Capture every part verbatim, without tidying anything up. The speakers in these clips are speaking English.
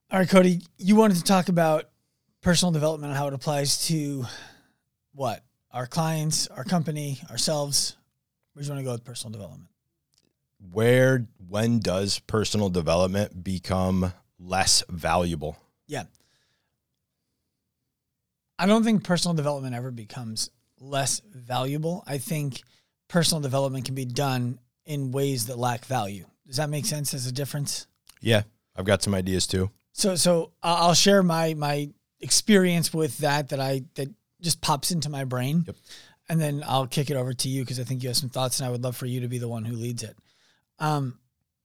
All right, Cody, you wanted to talk about personal development and how it applies to what? Our clients, our company, ourselves. Where do you want to go with personal development? Where, when does personal development become less valuable? Yeah. I don't think personal development ever becomes less valuable. I think personal development can be done in ways that lack value. Does that make sense as a difference? Yeah, I've got some ideas too. So, so I'll share my my experience with that that I that just pops into my brain, yep. and then I'll kick it over to you because I think you have some thoughts, and I would love for you to be the one who leads it. Um,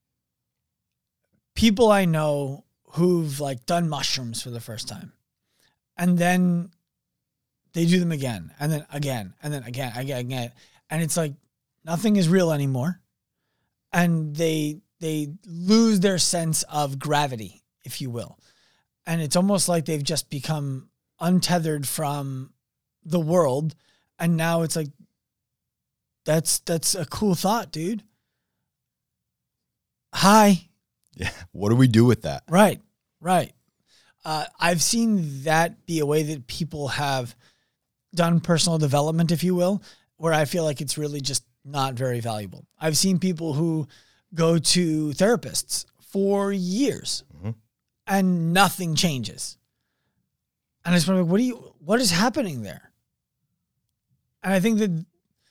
people I know who've like done mushrooms for the first time, and then they do them again, and then again, and then again, again, again, and it's like nothing is real anymore, and they they lose their sense of gravity, if you will. And it's almost like they've just become untethered from the world. And now it's like, that's, that's a cool thought, dude. Hi. Yeah. What do we do with that? Right. Right. Uh, I've seen that be a way that people have done personal development, if you will, where I feel like it's really just not very valuable. I've seen people who go to therapists for years mm-hmm. and nothing changes. And I just wonder, what do you, what is happening there? And I think that,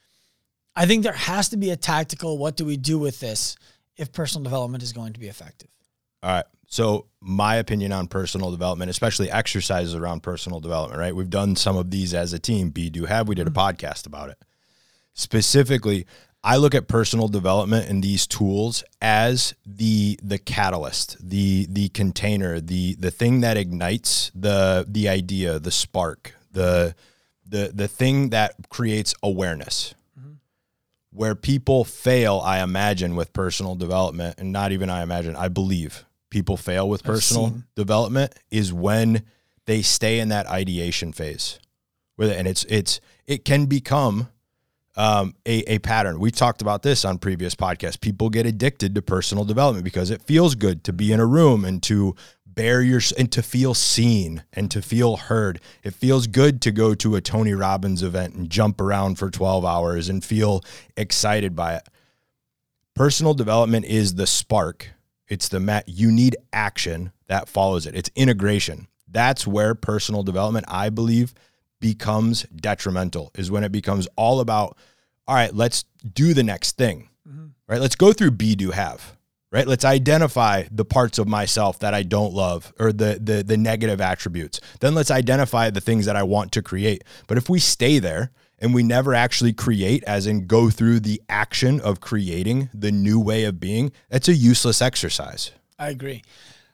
I think there has to be a tactical, what do we do with this if personal development is going to be effective? All right. So my opinion on personal development, especially exercises around personal development, right? We've done some of these as a team. Be Do Have, we did a mm-hmm. podcast about it. Specifically, I look at personal development and these tools as the the catalyst, the the container, the the thing that ignites the the idea, the spark, the the the thing that creates awareness. Mm-hmm. Where people fail, I imagine, with personal development, and not even I imagine, I believe people fail with personal development is when they stay in that ideation phase. With it, and it's it's it can become Um, a, a pattern. We've talked about this on previous podcasts. People get addicted to personal development because it feels good to be in a room and to bear your, and to feel seen and to feel heard. It feels good to go to a Tony Robbins event and jump around for twelve hours and feel excited by it. Personal development is the spark. It's the mat. You need action that follows it. It's integration. That's where personal development, I believe, becomes detrimental, is when it becomes all about, all right, let's do the next thing, mm-hmm. right? Let's go through Be Do Have, right? Let's identify the parts of myself that I don't love or the, the, the negative attributes. Then let's identify the things that I want to create. But if we stay there and we never actually create, as in go through the action of creating the new way of being, that's a useless exercise. I agree.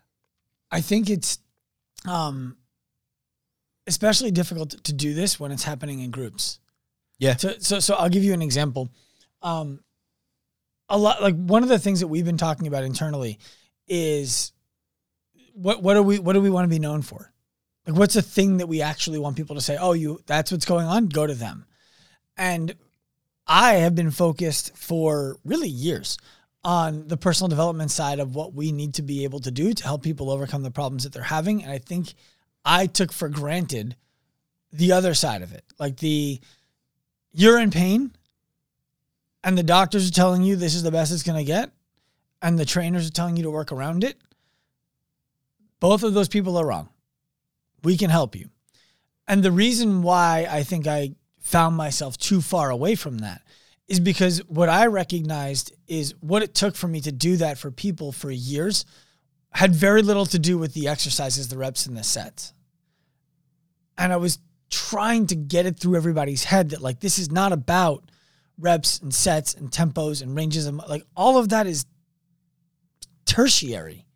I think it's, um, especially difficult to do this when it's happening in groups. Yeah. So, so, so I'll give you an example. Um, a lot, like one of the things that we've been talking about internally is what, what do we, what do we want to be known for? Like, what's the thing that we actually want people to say, oh, you, that's what's going on, go to them. And I have been focused for really years on the personal development side of what we need to be able to do to help people overcome the problems that they're having. And I think I took for granted the other side of it. Like the, you're in pain and the doctors are telling you this is the best it's going to get. And the trainers are telling you to work around it. Both of those people are wrong. We can help you. And the reason why I think I found myself too far away from that is because what I recognized is what it took for me to do that for people for years had very little to do with the exercises, the reps, and the sets. And I was trying to get it through everybody's head that like, this is not about reps and sets and tempos and ranges. And like all of that is tertiary.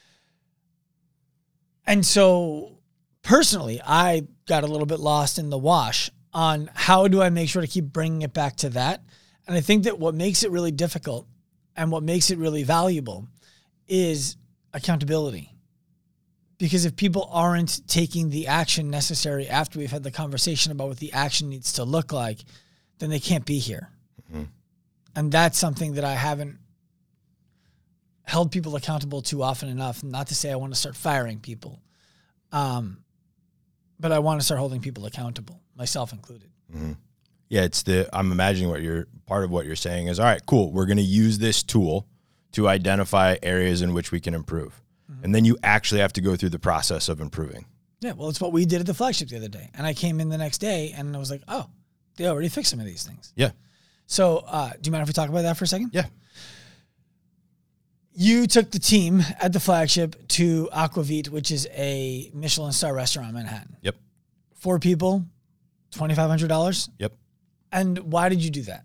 And so personally, I got a little bit lost in the wash on how do I make sure to keep bringing it back to that. And I think that what makes it really difficult and what makes it really valuable is accountability. Because if people aren't taking the action necessary after we've had the conversation about what the action needs to look like, then they can't be here. Mm-hmm. And that's something that I haven't held people accountable too often enough. Not to say I want to start firing people, um, but I want to start holding people accountable, myself included. Mm-hmm. Yeah, it's the, I'm imagining what you're, part of what you're saying is, all right, cool. We're going to use this tool to identify areas in which we can improve. Mm-hmm. And then you actually have to go through the process of improving. Yeah, well, it's what we did at the flagship the other day. And I came in the next day and I was like, oh, they already fixed some of these things. Yeah. So uh, do you mind if we talk about that for a second? Yeah. You took the team at the flagship to Aquavit, which is a Michelin star restaurant in Manhattan. Yep. Four people, twenty-five hundred dollars. Yep. And why did you do that?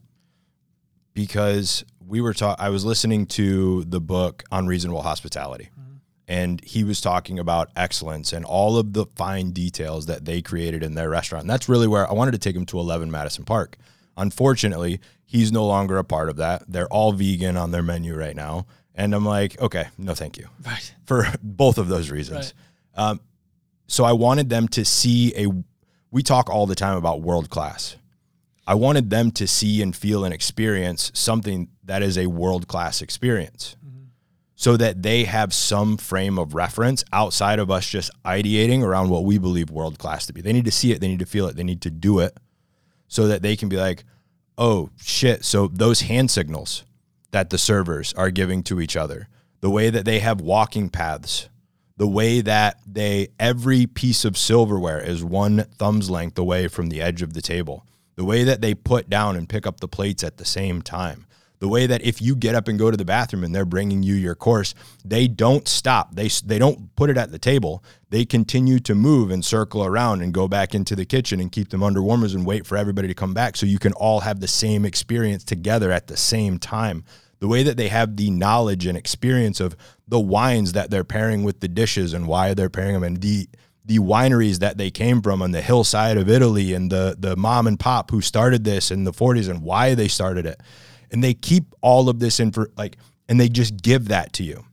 Because we were ta- I was listening to the book Unreasonable Hospitality, mm-hmm. and he was talking about excellence and all of the fine details that they created in their restaurant. And that's really where I wanted to take him to eleven Madison Park. Unfortunately, he's no longer a part of that. They're all vegan on their menu right now. And I'm like, okay, no, thank you. Right. For both of those reasons. Right. Um, so I wanted them to see a, we talk all the time about world class. I wanted them to see and feel and experience something that is a world-class experience, mm-hmm. so that they have some frame of reference outside of us just ideating around what we believe world-class to be. They need to see it. They need to feel it. They need to do it so that they can be like, oh, shit. So those hand signals that the servers are giving to each other, the way that they have walking paths, the way that they, every piece of silverware is one thumb's length away from the edge of the table. The way that they put down and pick up the plates at the same time. The way that if you get up and go to the bathroom and they're bringing you your course, they don't stop. They they don't put it at the table. They continue to move and circle around and go back into the kitchen and keep them under warmers and wait for everybody to come back so you can all have the same experience together at the same time. The way that they have the knowledge and experience of the wines that they're pairing with the dishes and why they're pairing them, and the the wineries that they came from on the hillside of Italy, and the the mom and pop who started this in the forties and why they started it. And they keep all of this info, like, and they just give that to you.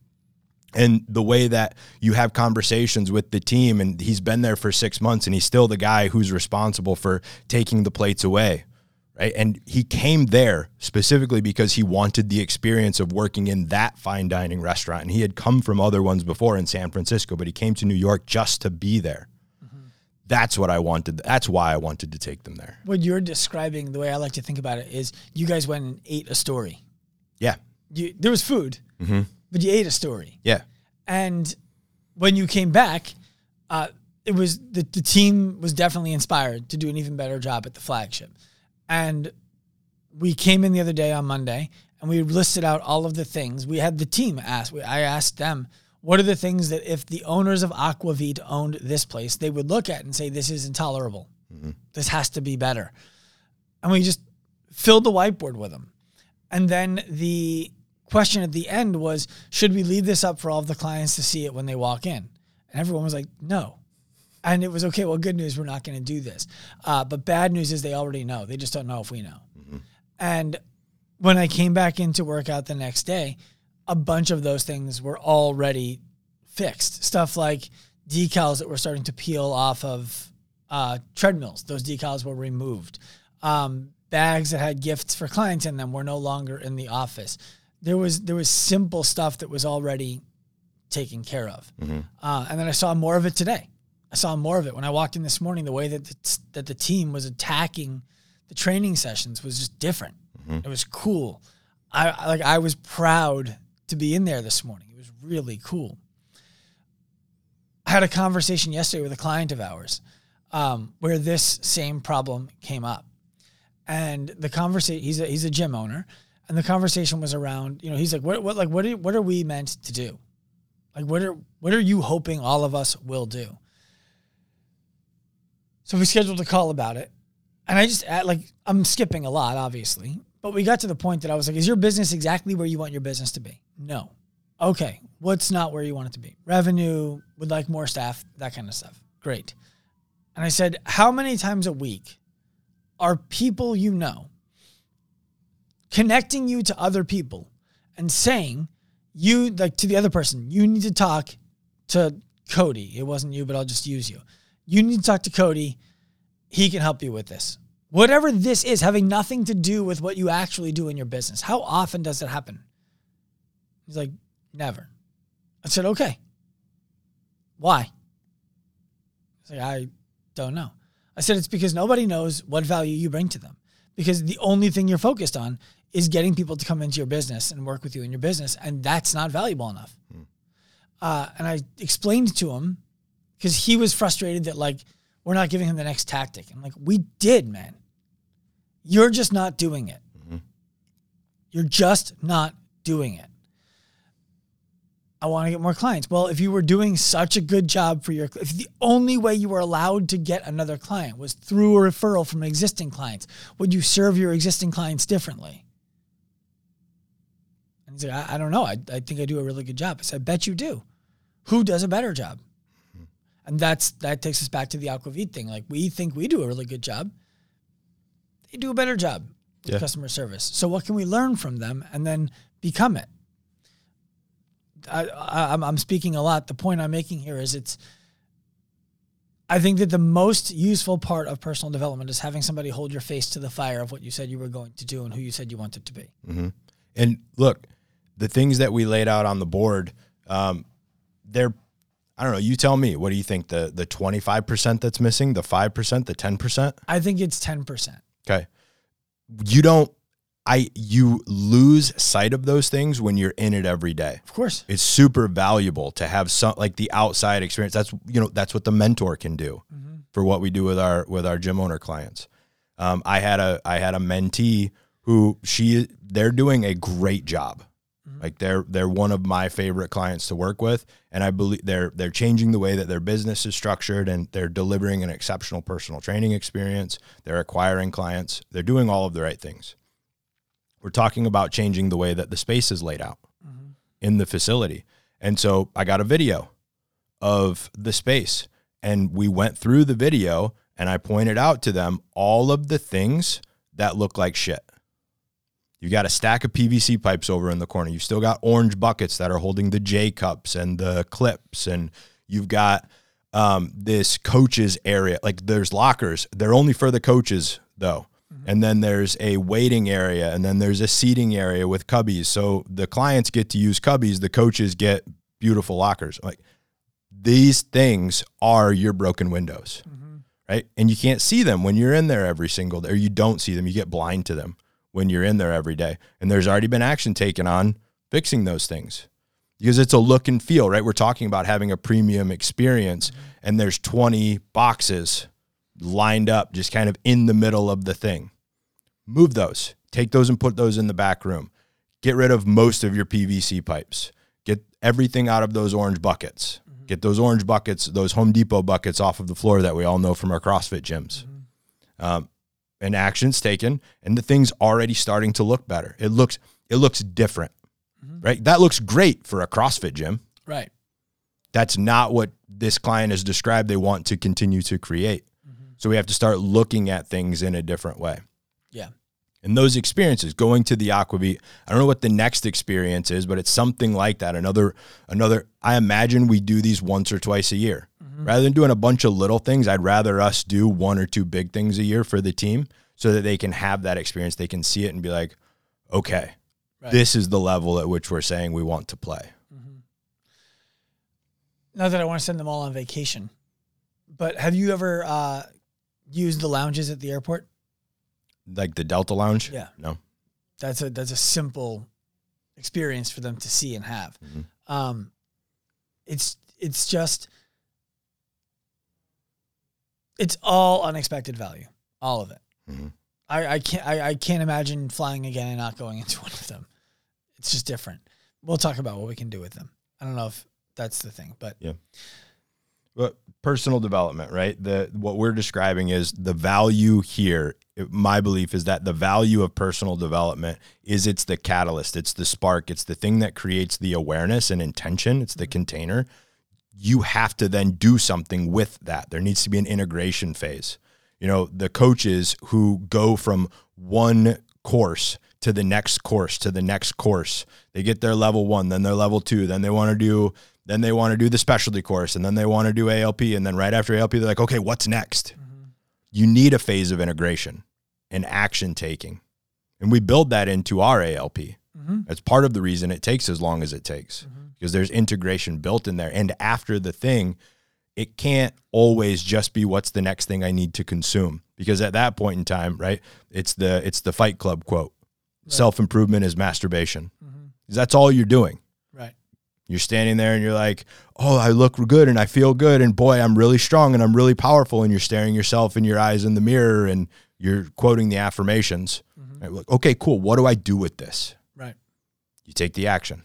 And the way that you have conversations with the team, and he's been there for six months and he's still the guy who's responsible for taking the plates away, right? And he came there specifically because he wanted the experience of working in that fine dining restaurant. And he had come from other ones before in San Francisco, but he came to New York just to be there. Mm-hmm. That's what I wanted. That's why I wanted to take them there. What you're describing, the way I like to think about it, is you guys went and ate a story. Yeah. You, there was food, mm-hmm. but you ate a story. Yeah. And when you came back, uh, it was the, the team was definitely inspired to do an even better job at the flagship. And we came in the other day on Monday and we listed out all of the things. We had the team ask, I asked them, what are the things that if the owners of Aquavit owned this place, they would look at and say, this is intolerable. Mm-hmm. This has to be better. And we just filled the whiteboard with them. And then the question at the end was, should we leave this up for all of the clients to see it when they walk in? And everyone was like, no. And it was, okay, well, good news, we're not going to do this. Uh, but bad news is they already know. They just don't know if we know. Mm-hmm. And when I came back into workout the next day, a bunch of those things were already fixed. Stuff like decals that were starting to peel off of uh, treadmills. Those decals were removed. Um, bags that had gifts for clients in them were no longer in the office. There was there was simple stuff that was already taken care of. Mm-hmm. Uh, and then I saw more of it today. I saw more of it when I walked in this morning. The way that the, that the team was attacking the training sessions was just different. Mm-hmm. It was cool. I, I like I was proud to be in there this morning. It was really cool. I had a conversation yesterday with a client of ours um, where this same problem came up, and the conversation. He's a he's a gym owner, and the conversation was around. You know, he's like, what what like what are, what are we meant to do? Like, what are what are you hoping all of us will do? So we scheduled a call about it, and I just like I'm skipping a lot, obviously, but we got to the point that I was like, "Is your business exactly where you want your business to be?" No. Okay. What's not where you want it to be? Revenue, would like more staff, that kind of stuff. Great. And I said, "How many times a week are people you know connecting you to other people and saying you like to the other person, you need to talk to Cody. It wasn't you, but I'll just use you. You need to talk to Cody. He can help you with this. Whatever this is, having nothing to do with what you actually do in your business. How often does it happen?" He's like, Never. I said, okay. Why? He's like, I don't know. I said, it's because nobody knows what value you bring to them. Because the only thing you're focused on is getting people to come into your business and work with you in your business. And that's not valuable enough. Mm. Uh, and I explained to him, because he was frustrated that, like, we're not giving him the next tactic. I'm like, we did, man. You're just not doing it. Mm-hmm. You're just not doing it. I want to get more clients. Well, if you were doing such a good job for your, if the only way you were allowed to get another client was through a referral from existing clients, would you serve your existing clients differently? And he's like, I, I don't know. I, I think I do a really good job. I said, I bet you do. Who does a better job? Mm-hmm. And that's, that takes us back to the Aquavit thing. Like, we think we do a really good job. They do a better job with yeah. customer service. So what can we learn from them and then become it? I, I, I'm speaking a lot. The point I'm making here is it's, I think that the most useful part of personal development is having somebody hold your face to the fire of what you said you were going to do and who you said you wanted to be. Mm-hmm. And look, the things that we laid out on the board, um, they're, I don't know, you tell me, what do you think? The, the twenty-five percent that's missing, the five percent, the ten percent? I think it's ten percent. Okay. You don't, I, you lose sight of those things when you're in it every day. Of course. It's super valuable to have some, like, the outside experience. That's, you know, that's what the mentor can do mm-hmm. for what we do with our, with our gym owner clients. Um, I had a, I had a mentee who she, they're doing a great job. Mm-hmm. Like, they're, they're one of my favorite clients to work with. And I believe they're, they're changing the way that their business is structured, and they're delivering an exceptional personal training experience. They're acquiring clients. They're doing all of the right things. We're talking about changing the way that the space is laid out mm-hmm. in the facility. And so I got a video of the space, and we went through the video, and I pointed out to them all of the things that look like shit. You got a stack of P V C pipes over in the corner. You've still got orange buckets that are holding the J cups and the clips. And you've got um, this coaches area. Like, there's lockers. They're only for the coaches though. And then there's a waiting area, and then there's a seating area with cubbies. So the clients get to use cubbies. The coaches get beautiful lockers. Like, these things are your broken windows, mm-hmm. right? And you can't see them when you're in there every single day, or you don't see them. You get blind to them when you're in there every day. And there's already been action taken on fixing those things, because it's a look and feel, right? We're talking about having a premium experience, mm-hmm. and there's twenty boxes lined up just kind of in the middle of the thing. Move those, take those and put those in the back room. Get rid of most of your P V C pipes. Get everything out of those orange buckets. Mm-hmm. Get those orange buckets, those Home Depot buckets off of the floor that we all know from our CrossFit gyms. Mm-hmm. Um, and action's taken, and the thing's already starting to look better. It looks, it looks different, mm-hmm. right? That looks great for a CrossFit gym. Right. That's not what this client has described they want to continue to create. So we have to start looking at things in a different way. Yeah. And those experiences, going to the Aquavit, I don't know what the next experience is, but it's something like that. Another, another, I imagine we do these once or twice a year. Mm-hmm. Rather than doing a bunch of little things, I'd rather us do one or two big things a year for the team so that they can have that experience. They can see it and be like, okay, right. This is the level at which we're saying we want to play. Mm-hmm. Not that I want to send them all on vacation, but have you ever uh, used the lounges at the airport? Like the Delta Lounge? Yeah. No. That's a that's a simple experience for them to see and have. Mm-hmm. Um, it's it's just it's all unexpected value, all of it. Mm-hmm. I, I can't I, I can't imagine flying again and not going into one of them. It's just different. We'll talk about what we can do with them. I don't know if that's the thing, but yeah. But personal development, right? The what we're describing is the value here. My belief is that the value of personal development is it's the catalyst, it's the spark, it's the thing that creates the awareness and intention, it's the container. You have to then do something with that. There needs to be an integration phase. You know, the coaches who go from one course to the next course, to the next course, they get their level one, then their level two, then they want to do Then they want to do the specialty course, and then they want to do A L P. And then right after A L P, they're like, okay, what's next? Mm-hmm. You need a phase of integration and action taking. And we build that into our A L P. Mm-hmm. That's part of the reason it takes as long as it takes, Mm-hmm. because there's integration built in there. And after the thing, it can't always just be what's the next thing I need to consume, because at that point in time, right, it's the it's the Fight Club quote. Right. Self-improvement is masturbation. Mm-hmm. That's all you're doing. Right. You're standing there and you're like, oh, I look good and I feel good. And boy, I'm really strong and I'm really powerful. And you're staring yourself in your eyes in the mirror and you're quoting the affirmations. Mm-hmm. Right? Like, okay, cool. What do I do with this? Right. You take the action.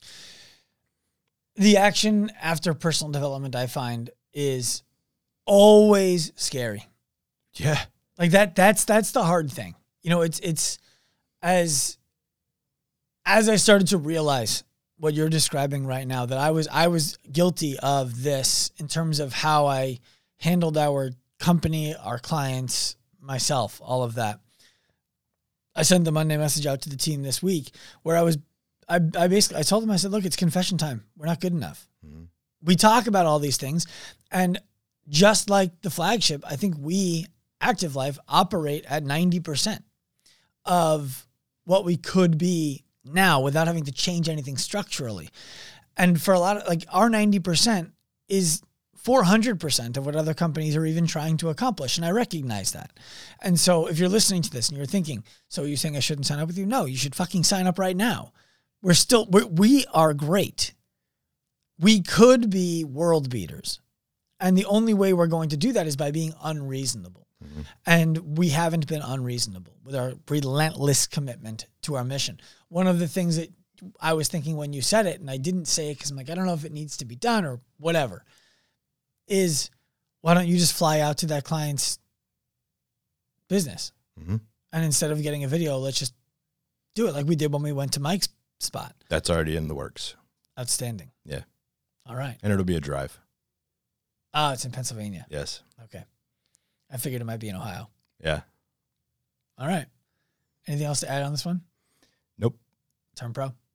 The action after personal development, I find, is always scary. Yeah. Like that, that's, that's the hard thing. You know, it's, it's as, as I started to realize what you're describing right now, that I was, I was guilty of this in terms of how I handled our company, our clients, myself, all of that. I sent the Monday message out to the team this week where I was, I, I basically, I told them, I said, look, it's confession time. We're not good enough. Mm-hmm. We talk about all these things. And just like the flagship, I think we, Active Life, operate at ninety percent of what we could be now without having to change anything structurally. And for a lot of, like, our ninety percent is four hundred percent of what other companies are even trying to accomplish. And I recognize that. And so if you're listening to this and you're thinking, so you're saying I shouldn't sign up with you? No, you should fucking sign up right now. We're still, we're, we are great. We could be world beaters. And the only way we're going to do that is by being unreasonable. Mm-hmm. And we haven't been unreasonable with our relentless commitment to our mission. One of the things that I was thinking when you said it, and I didn't say it because I'm like, I don't know if it needs to be done or whatever, is why don't you just fly out to that client's business? Mm-hmm. And instead of getting a video, let's just do it like we did when we went to Mike's spot. That's already in the works. Outstanding. Yeah. All right. And it'll be a drive. Oh, it's in Pennsylvania. Yes. Okay. I figured it might be in Ohio. Yeah. All right. Anything else to add on this one? Nope. Turn Pro.